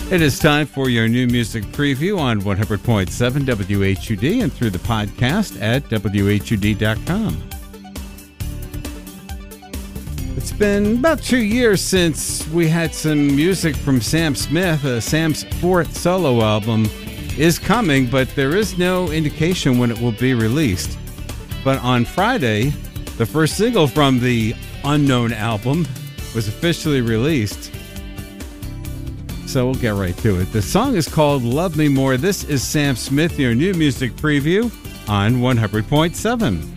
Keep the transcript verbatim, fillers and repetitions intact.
It is time for your new music preview on one hundred point seven W H U D and through the podcast at W H U D dot com. It's been about two years since we had some music from Sam Smith. Uh, Sam's fourth solo album is coming, but there is no indication when it will be released. But on Friday, the first single from the unknown album was officially released. So we'll get right to it. The song is called Love Me More. This is Sam Smith, your new music preview on one hundred point seven.